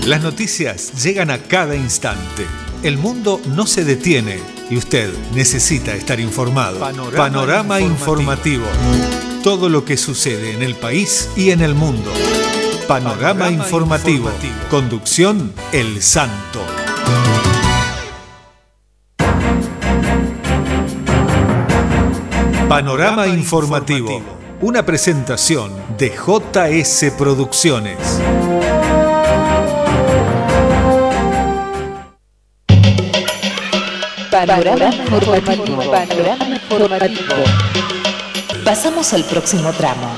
Las noticias llegan a cada instante. El mundo no se detiene y usted necesita estar informado. Panorama informativo. Todo lo que sucede en el país y en el mundo. Panorama informativo. Conducción El Santo. Panorama informativo. Una presentación de JS Producciones. Panorama informativo. Pasamos al próximo tramo.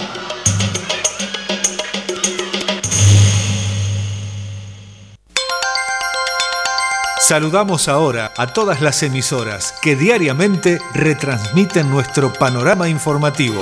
Saludamos ahora a todas las emisoras que diariamente retransmiten nuestro panorama informativo.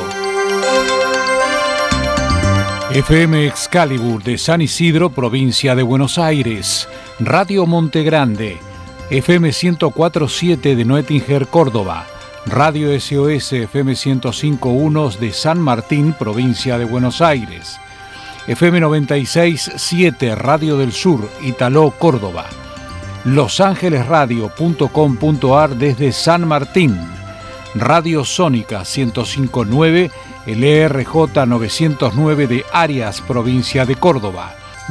FM Excalibur de San Isidro, provincia de Buenos Aires. Radio Monte Grande. FM 104.7 de Noetinger, Córdoba. Radio SOS FM 105.1 de San Martín, provincia de Buenos Aires. FM 96.7 Radio del Sur, Italó, Córdoba. losangelesradio.com.ar desde San Martín. Radio Sónica 105.9, LRJ 909 de Arias, provincia de Córdoba.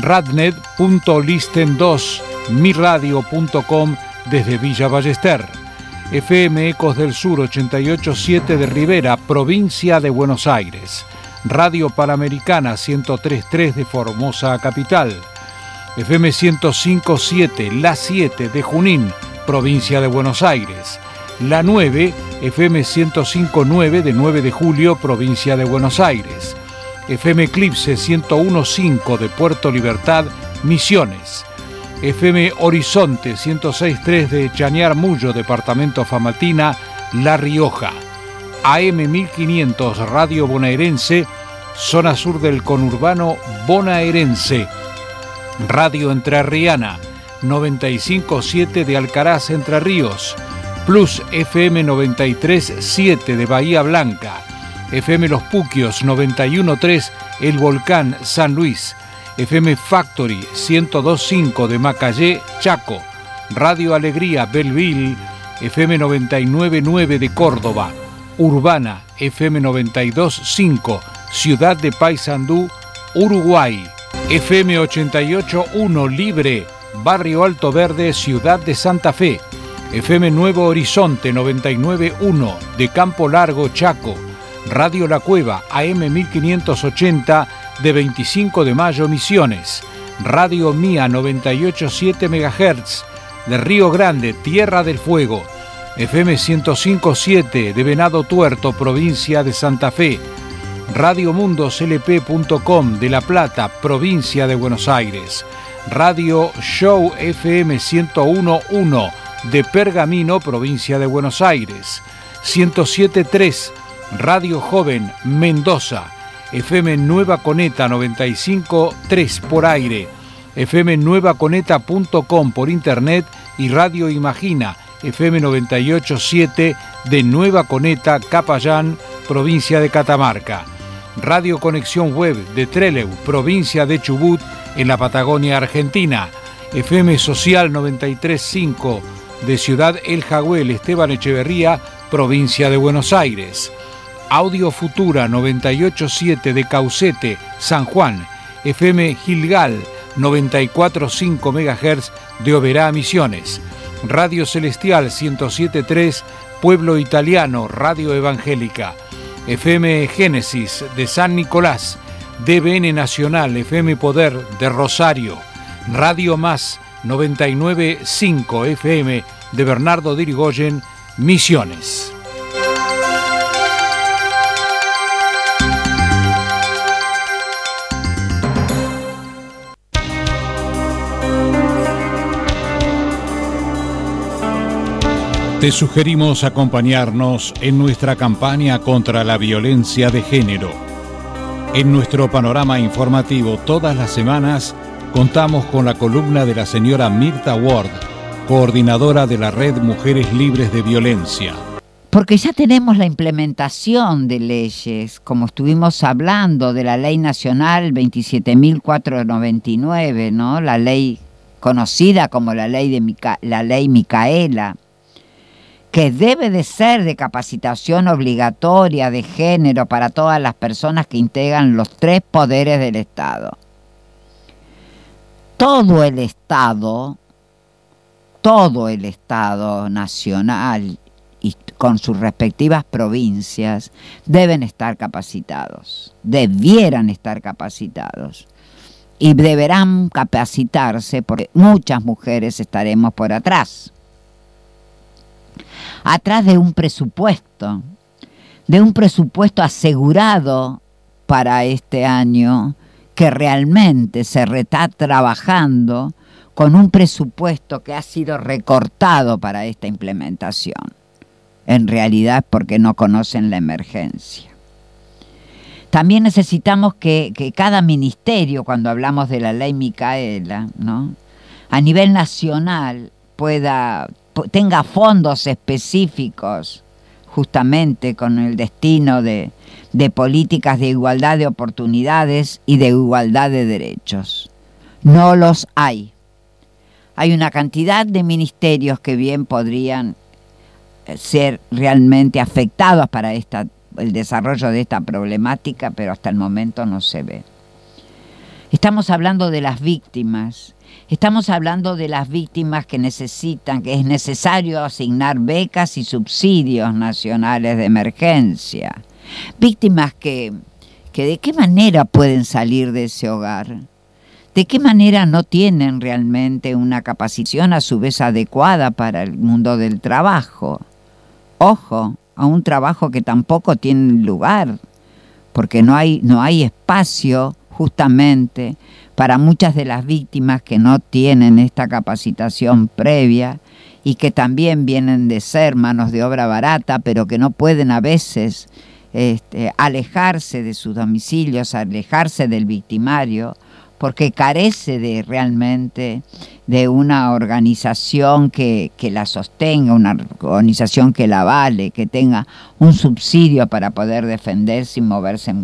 Radnet.listen2, miradio.com desde Villa Ballester. FM Ecos del Sur 88.7 de Rivera, provincia de Buenos Aires. Radio Panamericana 103.3 de Formosa Capital. FM 105.7, La 7 de Junín, provincia de Buenos Aires. La 9, FM 105.9 de 9 de Julio, provincia de Buenos Aires. FM Eclipse 101.5 de Puerto Libertad, Misiones. FM Horizonte 106.3 de Chañar Mullo, departamento Famatina, La Rioja. AM 1500 Radio Bonaerense, zona sur del conurbano bonaerense. Radio Entrerriana 95.7 de Alcaraz, Entre Ríos. Plus FM 93.7 de Bahía Blanca. FM Los Puquios 91.3 El Volcán, San Luis. FM Factory 102.5 de Macayé, Chaco. Radio Alegría Belleville, FM 99.9 de Córdoba. Urbana FM 92.5 Ciudad de Paysandú, Uruguay. FM 88.1 Libre, Barrio Alto Verde, Ciudad de Santa Fe. FM Nuevo Horizonte 99.1 de Campo Largo, Chaco. Radio La Cueva AM 1580 de 25 de Mayo, Misiones. Radio Mía 98.7 MHz de Río Grande, Tierra del Fuego. FM 105.7 de Venado Tuerto, provincia de Santa Fe. Radio Mundoclp.com de La Plata, provincia de Buenos Aires. Radio Show FM 101.1 de Pergamino, provincia de Buenos Aires. 107.3 Radio Joven Mendoza. FM Nueva Coneta 95.3 por aire. FM nuevaconeta.com por internet y Radio Imagina FM 98.7 de Nueva Coneta, Capayán, provincia de Catamarca. Radio Conexión Web de Trelew, provincia de Chubut, en la Patagonia Argentina. FM Social 93.5 de Ciudad El Jagüel, Esteban Echeverría, provincia de Buenos Aires. Audio Futura 98.7 de Caucete, San Juan. FM Gilgal 94.5 MHz de Oberá, Misiones. Radio Celestial 107.3 Pueblo Italiano, Radio Evangélica. FM Génesis de San Nicolás. DBN Nacional, FM Poder de Rosario. Radio Más 99.5 FM de Bernardo de Irigoyen, Misiones. Te sugerimos acompañarnos en nuestra campaña contra la violencia de género. En nuestro panorama informativo todas las semanas contamos con la columna de la señora Mirta Ward, coordinadora de la Red Mujeres Libres de Violencia. Porque ya tenemos la implementación de leyes, como estuvimos hablando de la Ley Nacional 27.499, ¿no? La ley conocida como la ley Micaela, que debe de ser de capacitación obligatoria de género para todas las personas que integran los 3 poderes del Estado. Todo el Estado nacional y con sus respectivas provincias deben estar capacitados, debieran estar capacitados y deberán capacitarse porque muchas mujeres estaremos por atrás de un presupuesto asegurado para este año, que realmente se está trabajando con un presupuesto que ha sido recortado para esta implementación. En realidad porque no conocen la emergencia. También necesitamos que cada ministerio, cuando hablamos de la ley Micaela, ¿no?, a nivel nacional tenga fondos específicos justamente con el destino de políticas de igualdad de oportunidades y de igualdad de derechos. No los hay. Hay una cantidad de ministerios que bien podrían ser realmente afectados para el desarrollo de esta problemática, pero hasta el momento no se ve. Estamos hablando de las víctimas. Estamos hablando de las víctimas que es necesario asignar becas y subsidios nacionales de emergencia. Víctimas que de qué manera pueden salir de ese hogar, de qué manera no tienen realmente una capacitación a su vez adecuada para el mundo del trabajo. Ojo, a un trabajo que tampoco tiene lugar, porque no hay espacio justamente para muchas de las víctimas que no tienen esta capacitación previa y que también vienen de ser manos de obra barata, pero que no pueden a veces alejarse de sus domicilios, alejarse del victimario, porque carece realmente de una organización que la sostenga, una organización que la avale, que tenga un subsidio para poder defenderse y moverse.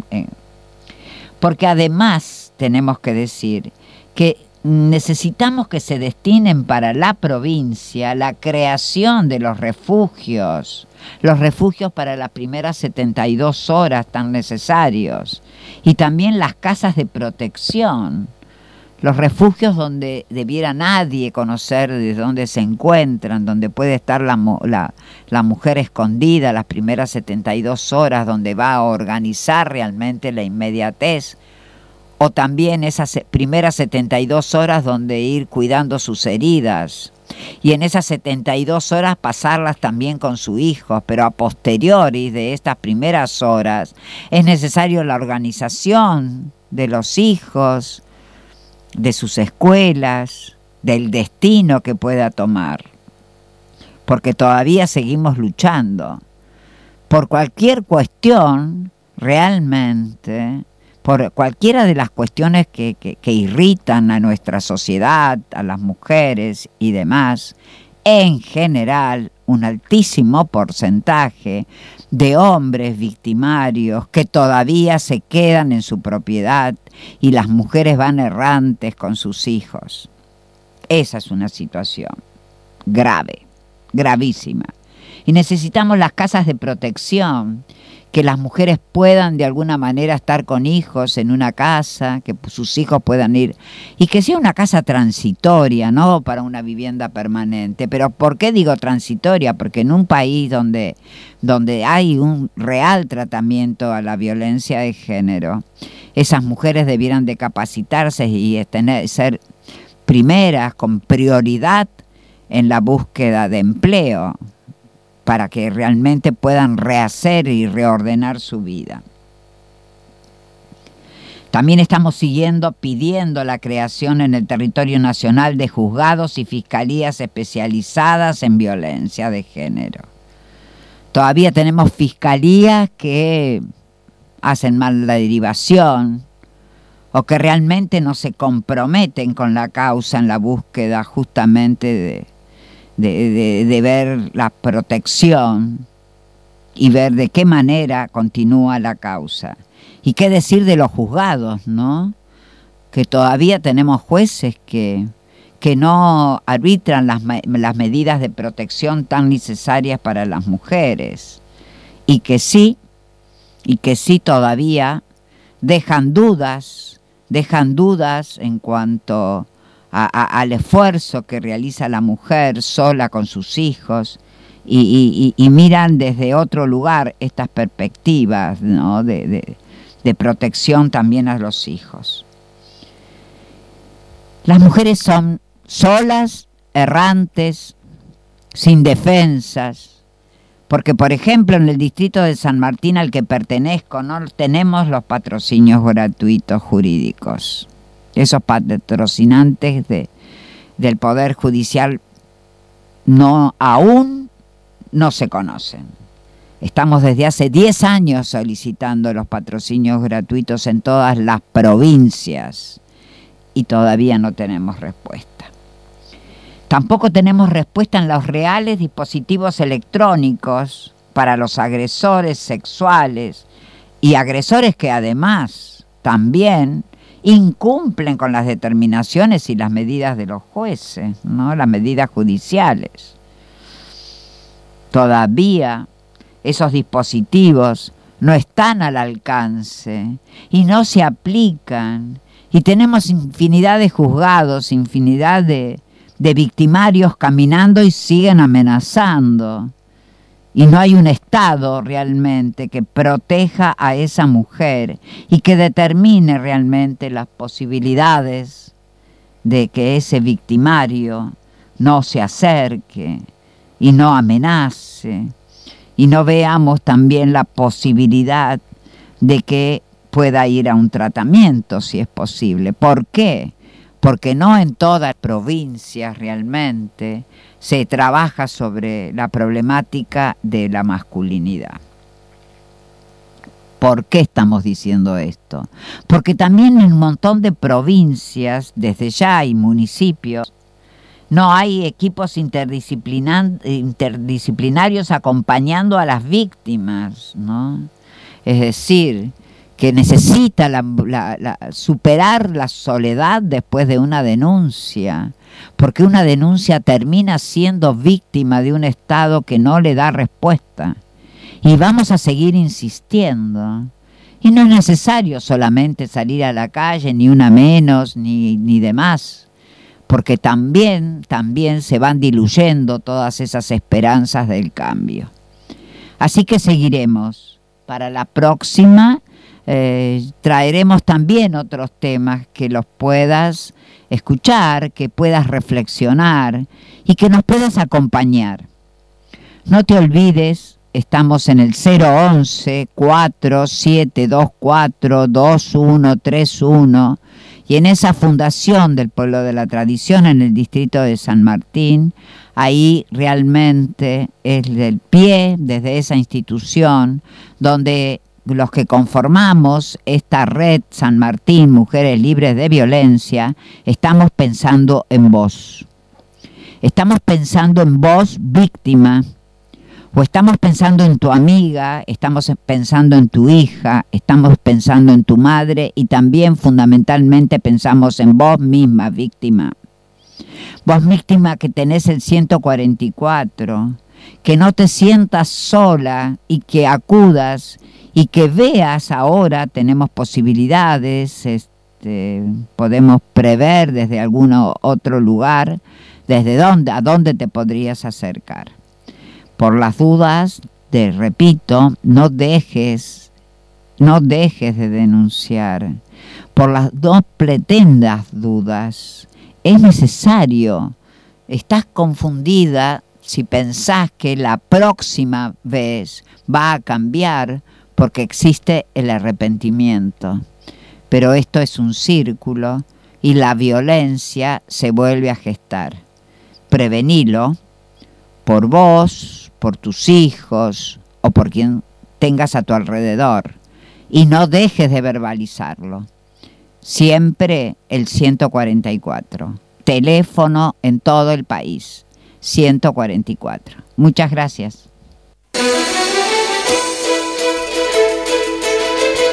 Porque además tenemos que decir que necesitamos que se destinen para la provincia la creación de los refugios para las primeras 72 horas tan necesarios, y también las casas de protección, los refugios donde debiera nadie conocer de dónde se encuentran, donde puede estar la mujer escondida las primeras 72 horas, donde va a organizar realmente la inmediatez, o también esas primeras 72 horas donde ir cuidando sus heridas, y en esas 72 horas pasarlas también con su hijo, pero a posteriori de estas primeras horas es necesario la organización de los hijos, de sus escuelas, del destino que pueda tomar, porque todavía seguimos luchando por cualquier cuestión realmente, por cualquiera de las cuestiones que irritan a nuestra sociedad, a las mujeres y demás. En general, un altísimo porcentaje de hombres victimarios que todavía se quedan en su propiedad y las mujeres van errantes con sus hijos. Esa es una situación grave, gravísima. Y necesitamos las casas de protección, que las mujeres puedan de alguna manera estar con hijos en una casa, que sus hijos puedan ir, y que sea una casa transitoria, no para una vivienda permanente. Pero ¿por qué digo transitoria? Porque en un país donde hay un real tratamiento a la violencia de género, esas mujeres debieran de capacitarse y ser primeras, con prioridad en la búsqueda de empleo, para que realmente puedan rehacer y reordenar su vida. También estamos pidiendo la creación en el territorio nacional de juzgados y fiscalías especializadas en violencia de género. Todavía tenemos fiscalías que hacen mal la derivación o que realmente no se comprometen con la causa en la búsqueda justamente de ver la protección y ver de qué manera continúa la causa. Y qué decir de los juzgados, ¿no? Que todavía tenemos jueces que que no arbitran las medidas de protección tan necesarias para las mujeres, y que sí todavía dejan dudas en cuanto al esfuerzo que realiza la mujer sola con sus hijos, y miran desde otro lugar estas perspectivas, ¿no?, de protección también a los hijos. Las mujeres son solas, errantes, sin defensas, porque, por ejemplo, en el distrito de San Martín al que pertenezco no tenemos los patrocinios gratuitos jurídicos. Esos patrocinantes del Poder Judicial aún no se conocen. Estamos desde hace 10 años solicitando los patrocinios gratuitos en todas las provincias y todavía no tenemos respuesta. Tampoco tenemos respuesta en los reales dispositivos electrónicos para los agresores sexuales y agresores que además también incumplen con las determinaciones y las medidas de los jueces, ¿no?, las medidas judiciales. Todavía esos dispositivos no están al alcance y no se aplican, y tenemos infinidad de juzgados, infinidad de victimarios caminando y siguen amenazando, y no hay un Estado realmente que proteja a esa mujer y que determine realmente las posibilidades de que ese victimario no se acerque y no amenace, y no veamos también la posibilidad de que pueda ir a un tratamiento si es posible. ¿Por qué? Porque no en todas las provincias realmente se trabaja sobre la problemática de la masculinidad. ¿Por qué estamos diciendo esto? Porque también en un montón de provincias, desde ya, y municipios, no hay equipos interdisciplinarios acompañando a las víctimas, ¿no? Es decir, que necesita superar la soledad después de una denuncia, porque una denuncia termina siendo víctima de un Estado que no le da respuesta. Y vamos a seguir insistiendo. Y no es necesario solamente salir a la calle, ni una menos, ni demás, porque también se van diluyendo todas esas esperanzas del cambio. Así que seguiremos. Para la próxima traeremos también otros temas que los puedas escuchar, que puedas reflexionar y que nos puedas acompañar. No te olvides, estamos en el 011-4724-2131 y en esa fundación del Pueblo de la Tradición en el distrito de San Martín, ahí realmente es el pie desde esa institución donde los que conformamos esta red San Martín, Mujeres Libres de Violencia, estamos pensando en vos. Estamos pensando en vos, víctima, o estamos pensando en tu amiga, estamos pensando en tu hija, estamos pensando en tu madre y también fundamentalmente pensamos en vos misma, víctima. Vos, víctima, que tenés el 144, que no te sientas sola y que acudas y que veas ahora, tenemos posibilidades, podemos prever desde algún otro lugar, a dónde te podrías acercar. Por las dudas, te repito, no dejes de denunciar. Por las no pretendas dudas, es necesario. Estás confundida si pensás que la próxima vez va a cambiar porque existe el arrepentimiento. Pero esto es un círculo y la violencia se vuelve a gestar. Prevenilo por vos, por tus hijos o por quien tengas a tu alrededor y no dejes de verbalizarlo. Siempre el 144. Teléfono en todo el país. 144. Muchas gracias.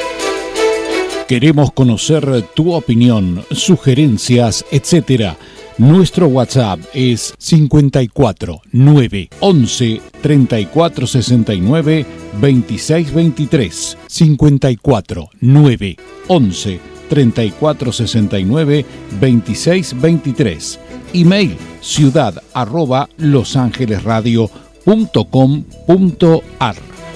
Queremos conocer tu opinión, sugerencias, etc. Nuestro WhatsApp es 54 9 11 34 69 26 23. 54 9 11 34 69 26 23. Email ciudad@losangelesradio.com.ar.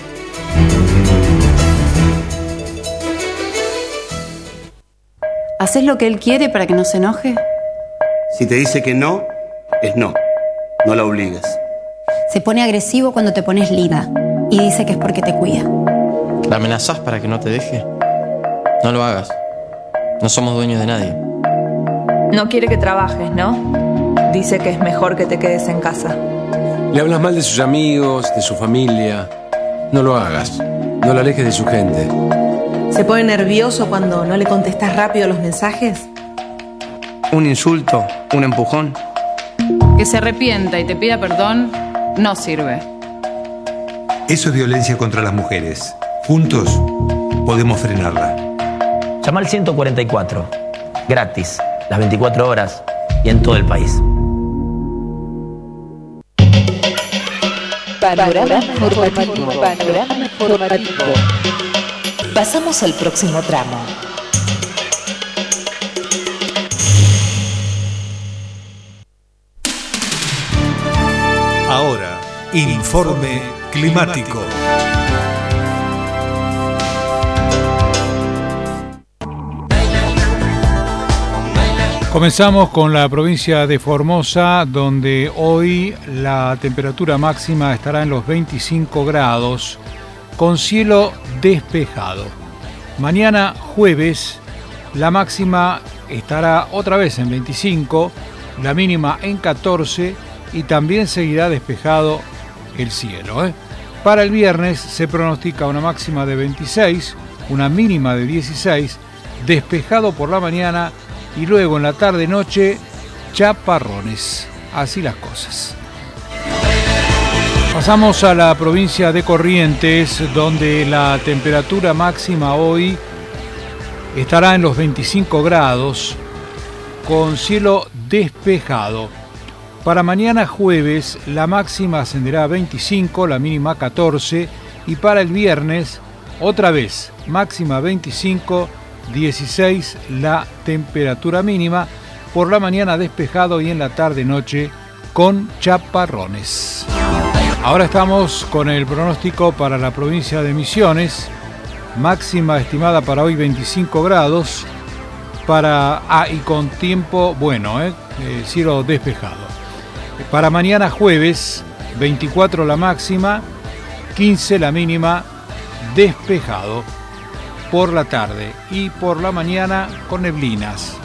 ¿Haces lo que él quiere para que no se enoje? Si te dice que no, es no. No la obligues. Se pone agresivo cuando te pones linda y dice que es porque te cuida. ¿La amenazás para que no te deje? No lo hagas. No somos dueños de nadie. No quiere que trabajes, ¿no? Dice que es mejor que te quedes en casa. Le hablas mal de sus amigos, de su familia. No lo hagas. No la alejes de su gente. ¿Se pone nervioso cuando no le contestas rápido los mensajes? Un insulto, un empujón. Que se arrepienta y te pida perdón no sirve. Eso es violencia contra las mujeres. Juntos podemos frenarla. Llama al 144. Gratis. Las 24 horas y en todo el país. Panorama informativo. Panorama informativo. Pasamos al próximo tramo. Ahora, informe climático. Comenzamos con la provincia de Formosa, donde hoy la temperatura máxima estará en los 25 grados, con cielo despejado. Mañana jueves, la máxima estará otra vez en 25, la mínima en 14 y también seguirá despejado el cielo. Para el viernes se pronostica una máxima de 26, una mínima de 16, despejado por la mañana y luego en la tarde-noche chaparrones. Así las cosas. Pasamos a la provincia de Corrientes, donde la temperatura máxima hoy estará en los 25 grados, con cielo despejado. Para mañana jueves la máxima ascenderá a 25, la mínima a 14, y para el viernes otra vez máxima 25, 16 la temperatura mínima, por la mañana despejado y en la tarde-noche con chaparrones. Ahora estamos con el pronóstico para la provincia de Misiones, máxima estimada para hoy 25 grados, y con tiempo bueno, cielo despejado. Para mañana jueves, 24 la máxima, 15 la mínima, despejado por la tarde y por la mañana con neblinas.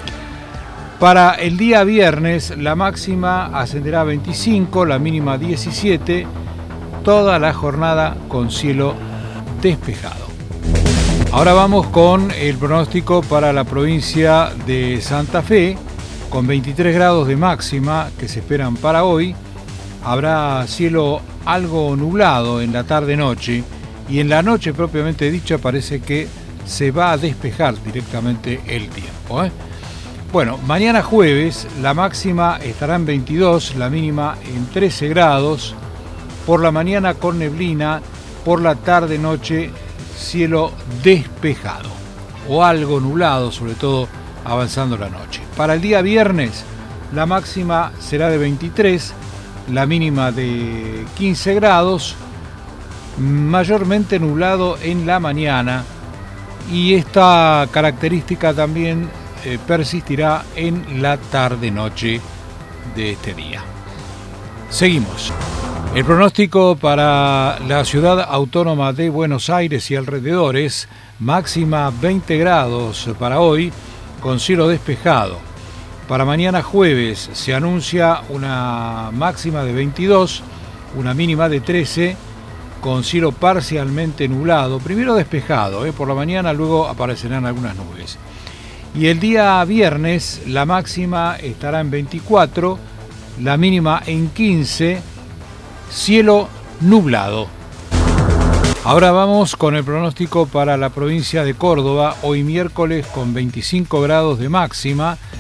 Para el día viernes, la máxima ascenderá a 25, la mínima 17, toda la jornada con cielo despejado. Ahora vamos con el pronóstico para la provincia de Santa Fe, con 23 grados de máxima que se esperan para hoy. Habrá cielo algo nublado en la tarde-noche y en la noche propiamente dicha parece que se va a despejar directamente el tiempo. Bueno, mañana jueves la máxima estará en 22, la mínima en 13 grados, por la mañana con neblina, por la tarde-noche cielo despejado o algo nublado, sobre todo avanzando la noche. Para el día viernes la máxima será de 23, la mínima de 15 grados, mayormente nublado en la mañana, y esta característica también persistirá en la tarde-noche de este día. Seguimos. El pronóstico para la ciudad autónoma de Buenos Aires y alrededores, máxima 20 grados para hoy, con cielo despejado. Para mañana jueves se anuncia una máxima de 22, una mínima de 13, con cielo parcialmente nublado, primero despejado, por la mañana, luego aparecerán algunas nubes. Y el día viernes la máxima estará en 24, la mínima en 15, cielo nublado. Ahora vamos con el pronóstico para la provincia de Córdoba, hoy miércoles con 25 grados de máxima,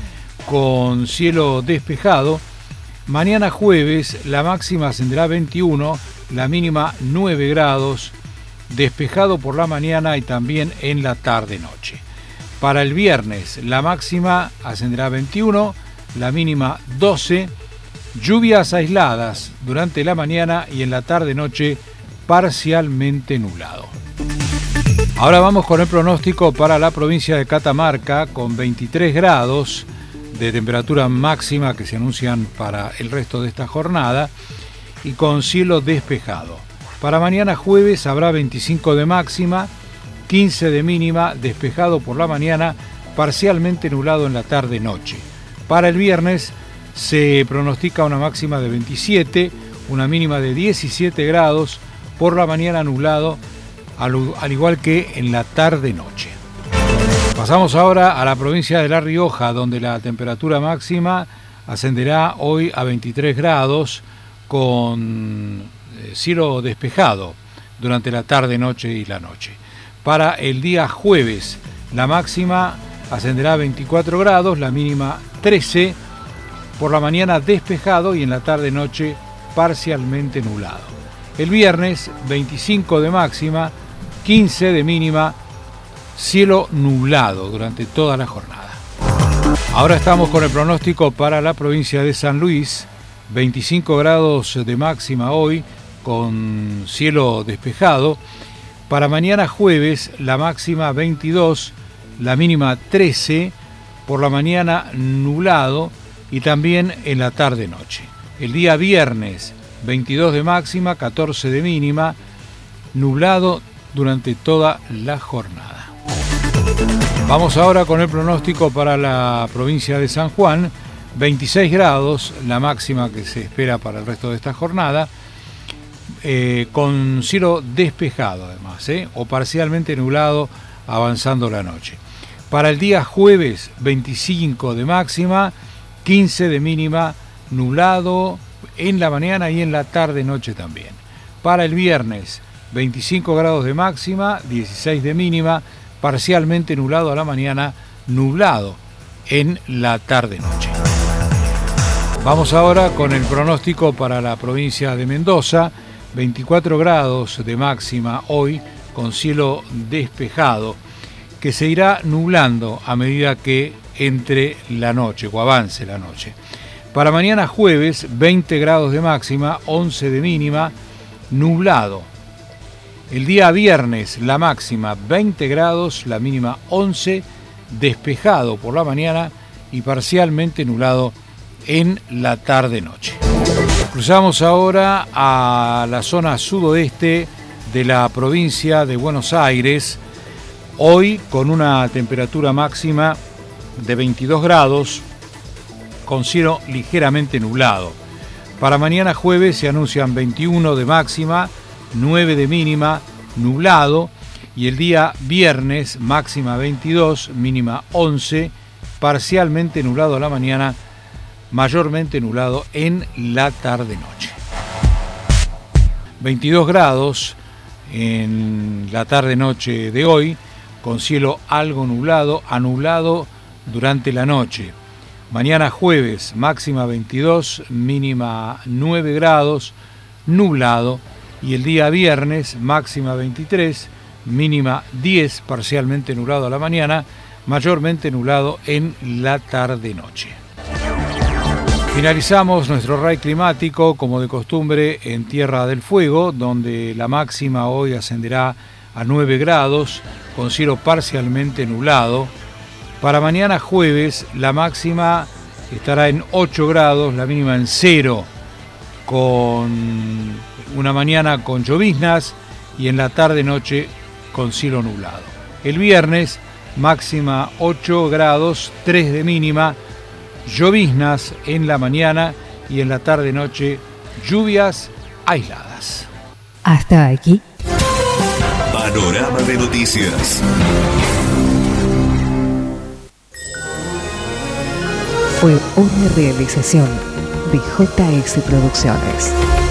con cielo despejado. Mañana jueves la máxima ascenderá a 21, la mínima 9 grados, despejado por la mañana y también en la tarde-noche. Para el viernes la máxima ascenderá a 21, la mínima 12, lluvias aisladas durante la mañana y en la tarde-noche parcialmente nublado. Ahora vamos con el pronóstico para la provincia de Catamarca, con 23 grados de temperatura máxima que se anuncian para el resto de esta jornada y con cielo despejado. Para mañana jueves habrá 25 de máxima, 15 de mínima, despejado por la mañana, parcialmente nublado en la tarde-noche. Para el viernes se pronostica una máxima de 27, una mínima de 17 grados, por la mañana nublado, al igual que en la tarde-noche. Pasamos ahora a la provincia de La Rioja, donde la temperatura máxima ascenderá hoy a 23 grados con cielo despejado durante la tarde-noche y la noche. Para el día jueves, la máxima ascenderá a 24 grados, la mínima 13, por la mañana despejado y en la tarde-noche parcialmente nublado. El viernes, 25 de máxima, 15 de mínima, cielo nublado durante toda la jornada. Ahora estamos con el pronóstico para la provincia de San Luis. 25 grados de máxima hoy con cielo despejado. Para mañana jueves la máxima 22, la mínima 13, por la mañana nublado y también en la tarde-noche. El día viernes 22 de máxima, 14 de mínima, nublado durante toda la jornada. Vamos ahora con el pronóstico para la provincia de San Juan. 26 grados, la máxima que se espera para el resto de esta jornada, con cielo despejado además, o parcialmente nublado avanzando la noche. Para el día jueves, 25 de máxima, 15 de mínima, nublado en la mañana y en la tarde-noche también. Para el viernes, 25 grados de máxima, 16 de mínima, parcialmente nublado a la mañana, nublado en la tarde-noche. Vamos ahora con el pronóstico para la provincia de Mendoza. 24 grados de máxima hoy con cielo despejado, que se irá nublando a medida que entre la noche o avance la noche. Para mañana jueves, 20 grados de máxima, 11 de mínima, nublado. El día viernes, la máxima 20 grados, la mínima 11, despejado por la mañana y parcialmente nublado en la tarde-noche. Cruzamos ahora a la zona sudoeste de la provincia de Buenos Aires, hoy con una temperatura máxima de 22 grados, con cielo ligeramente nublado. Para mañana jueves se anuncian 21 de máxima, 9 de mínima, nublado, y el día viernes máxima 22, mínima 11, parcialmente nublado a la mañana, mayormente nublado en la tarde-noche. 22 grados en la tarde-noche de hoy, con cielo algo nublado, anublado durante la noche. Mañana jueves, máxima 22, mínima 9 grados, nublado. Y el día viernes, máxima 23, mínima 10, parcialmente nublado a la mañana, mayormente nublado en la tarde-noche. Finalizamos nuestro RAI climático, como de costumbre, en Tierra del Fuego, donde la máxima hoy ascenderá a 9 grados, con cielo parcialmente nublado. Para mañana jueves, la máxima estará en 8 grados, la mínima en 0, con una mañana con lloviznas y en la tarde-noche con cielo nublado. El viernes, máxima 8 grados, 3 de mínima, lloviznas en la mañana y en la tarde-noche lluvias aisladas. Hasta aquí. Panorama de noticias. Fue una realización de JS Producciones.